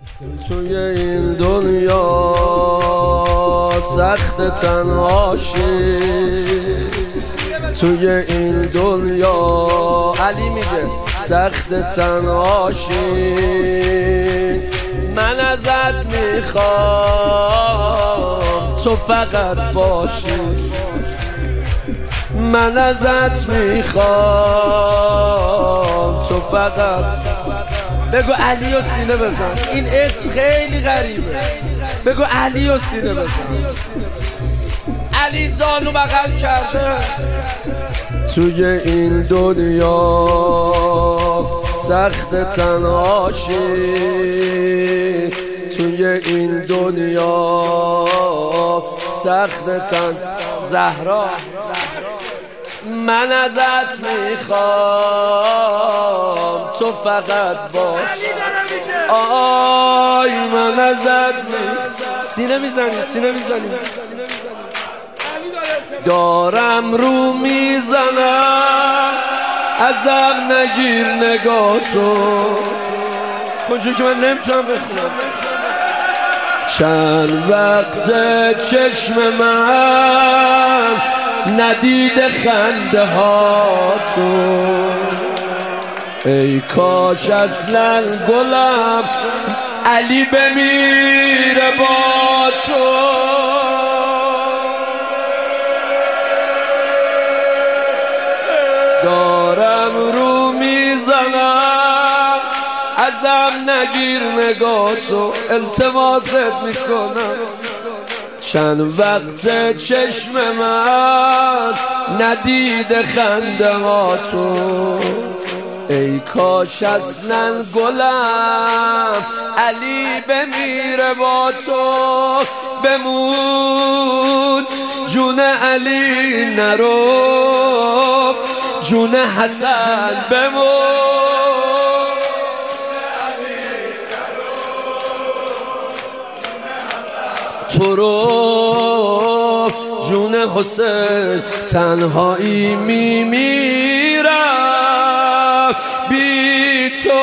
توی این دنیا سخت تنهاشی، توی این دنیا علی میگه سخت تنهاشی. من ازت میخوام تو فقط باشی، من ازت میخوام تو فقط. بگو علی و سینه بزن، این اسم خیلی غریبه. بگو علی و سینه بزن. علی زانو بغل کرده. توی این دنیا سخت تنهاشی، توی این دنیا سخت زهرا من ازت میخوام تو فقط باش. آی من ازت سینه میزنی، سینه میزنی. دارم رو میزنم ازم نگیر نگاه تو، اونجور که من نمیتونم بخونم. چند وقت چشم من ندیده خنده ها تو، ای کاش اصلا گلم علی بمیره با تو. دارم رو میزنم ازم نگیر نگاه تو، التماست میکنم. چند وقت چشم من ندیده خنده ها تو، ای کاش اصلا گلم علی بمیره با تو. بمون جون علی نرو، جون حسن بمون. تو رو جون حسین تنهایی میمیرم، بی تو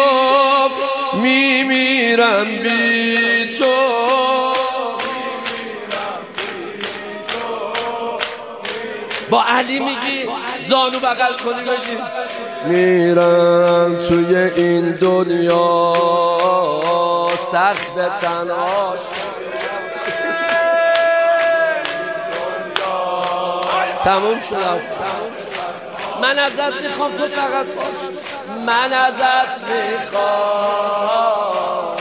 میمیرم، بی تو. با علی میگی زانو بغل کنی بگی میرم توی این دنیا سخت تنهاش. تموم شد. من ازت میخوام تو فقط باش، من ازت میخوام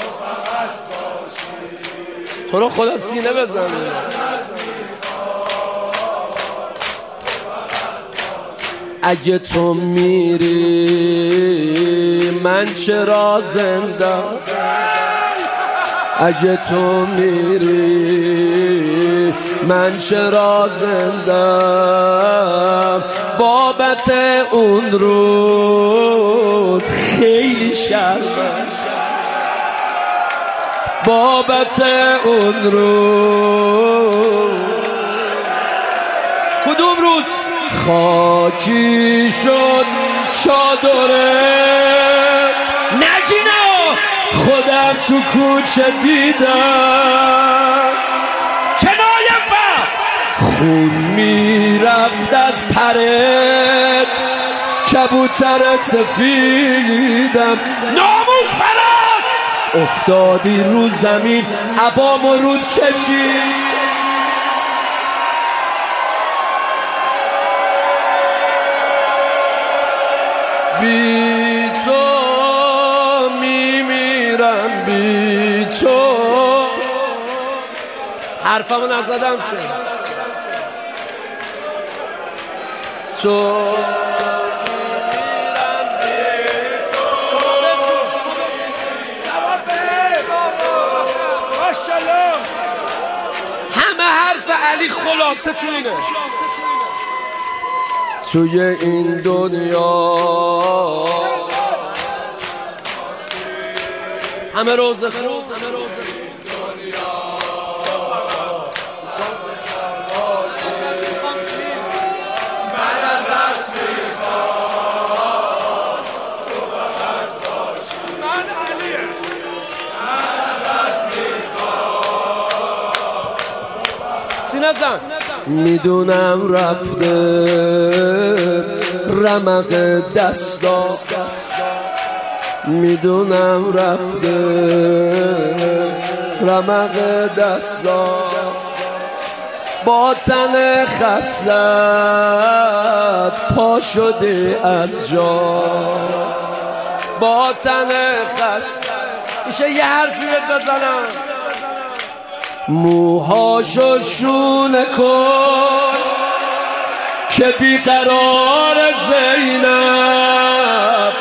تو رو خدا سینه بزن. اگه تو میری من چرا زنده، اگه تو میری من چرا زنده. بابت اون روز خیلی شرمه، بابت اون روز. کدوم روز؟ خاکی شد چادرت نگینا، خودم تو کوچه دیدم کنایه خون میرفت از پرت، کبوتر سفیدم ناموس پرست. افتادی رو زمین عبامو رود کشید، بی تو میمیرم، بی تو. حرفمو نزدم که تو همه حرف علی خلاصه تو اینه. توی این دنیا همه روز خوب، همه روز سینه زن. میدونم رفته رمق دستا، میدونم رفته رمق دستا، با تن خسلت پا شده از جا، با تن خسلت. میشه یه حرفی بزنم؟ موهاشو شونه کن که بیقرار زینب.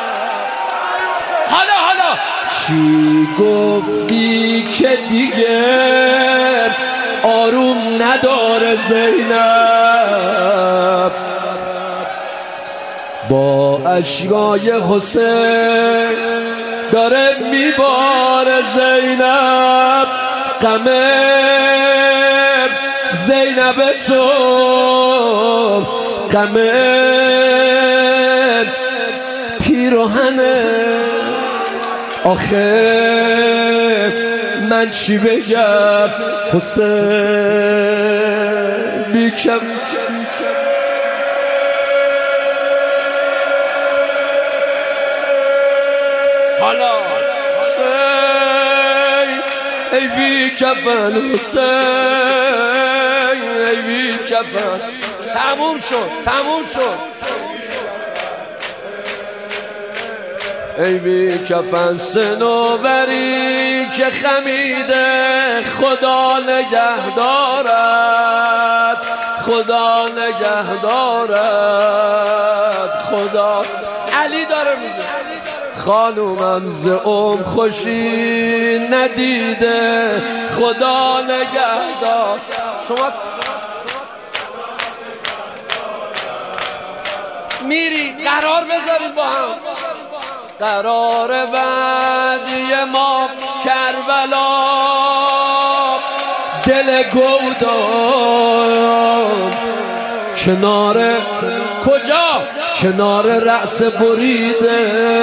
حالا چی گفتی که دیگه آروم نداره زینب؟ با اشکای حسین داره میباره زینب، غم زینب تو، غم پیراهنه. آخه من چی بگم حسین بیکم. حالا حسین ای بی کفن، حسین ای بی کفن. تموم شد. ای بی کفن صنوبری که خمیده، خدا نگهدارد، خدا نگهدارد، خدا. علی داره میگه خانومم ز خوشی ندیده، خدا نگهدار. شما میری قرار بذارید با هم. قرار بعدی ما کربلا، دل گودان کنار کجا؟ کنار رأس بریده،